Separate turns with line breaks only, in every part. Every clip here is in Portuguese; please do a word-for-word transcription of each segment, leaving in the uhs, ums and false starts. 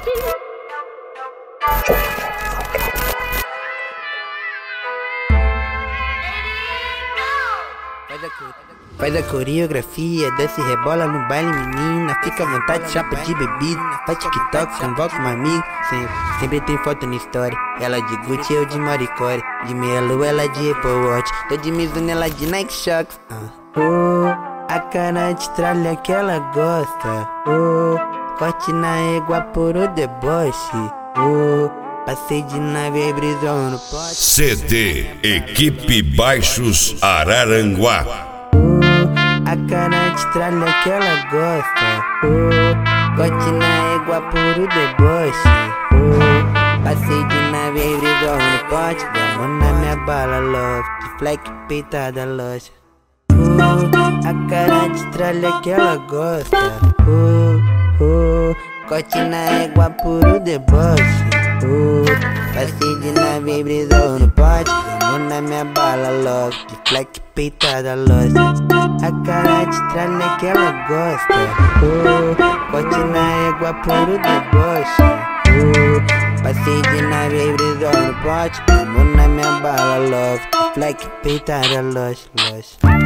Faz a coreografia, desce e rebola no baile, menina. Fica à vontade, chapa de bebida. Faz TikTok, convoca um amigo. Sempre, sempre tem foto na história. Ela de Gucci, eu de Maricore. De meia lua, ela de Apple Watch. Tô de Mizuno, ela de Nike Shox. uh. Oh, a cara de tralha que ela gosta. Oh, forte na égua por o deboche. Oh, passei de nave e brisou no pote.
C D Equipe Baixos Araranguá.
A cara de tralha que ela gosta. Oh, corte na égua por o deboche. Oh, passei de nave e brisou no pote. Vamos na minha bala, love. De fleck peitada loja. Oh, a cara de tralha que ela gosta. Oh, oh, corte na égua por o deboche. Oh, passei de nave e brisou no pote. Vamos na minha bala, love. De fleck peitada loja. A cara de tralha que ela gosta. Oh, corte na égua por o deboche. Oh, passei de nave e brisou no pote. Vamos na minha bala, love. Fleck peitada loja, loja.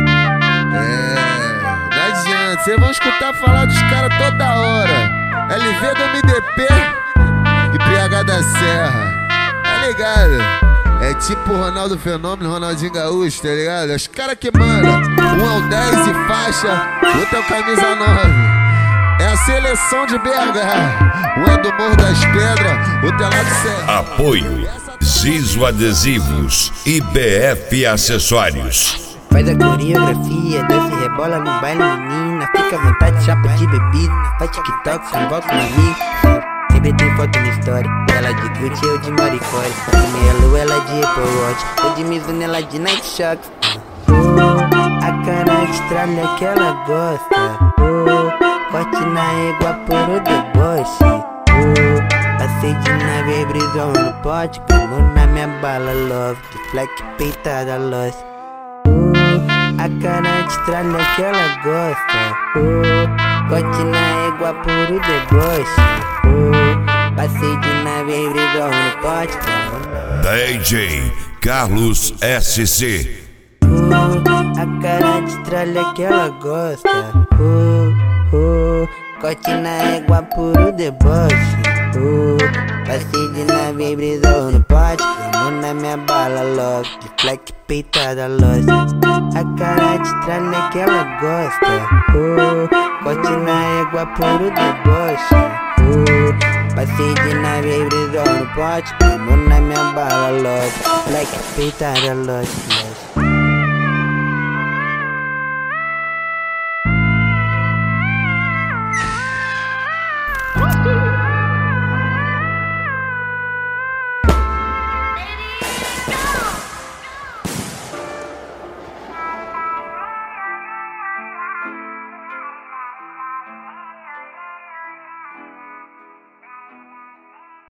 É, não adianta, vocês vão escutar falar dos caras toda hora. L V do M D P e P H da Serra, tá ligado? É tipo Ronaldo Fenômeno, Ronaldinho Gaúcho, tá ligado? É os caras que mandam. Um é o dez e faixa, outro é o camisa nove. É a seleção de B H. Um é do Morro das Pedras, outro é lá do Serra.
Apoio Zizo Adesivos e B F Acessórios.
Faz a coreografia, desce e rebola no baile, menina. Fica à vontade, chapa de bebida. Faz TikTok, convoca um amigo. Sempre tem foto na história. Ela de Gucci, eu de Maricore. De meia lua, ela de Apple Watch. Tô de Mizuno, ela de Nike Shox. Oh, a cara de tralha que ela gosta. Oh, corte na égua por o deboche. Oh, passei de nave e brisou no pote. Como na minha bala, love. De fleck peitada loja. A cara de tralha que ela gosta. Oh, corte na égua por o deboche. Oh, passei de nave e brisou no pote.
D J Carlos S C.
Oh, a cara de tralha que ela gosta. Oh, oh, corte na égua por o deboche. Oh, passei de nave e brisou no pote. Vamos na minha bala, love. De fleck peitada loja. A cara de tralha que ela gosta. Oh, corte na égua por o deboche. Oh, passei de nave e brisou no pote. Vamos na minha bala, love. Fleck peitada loja.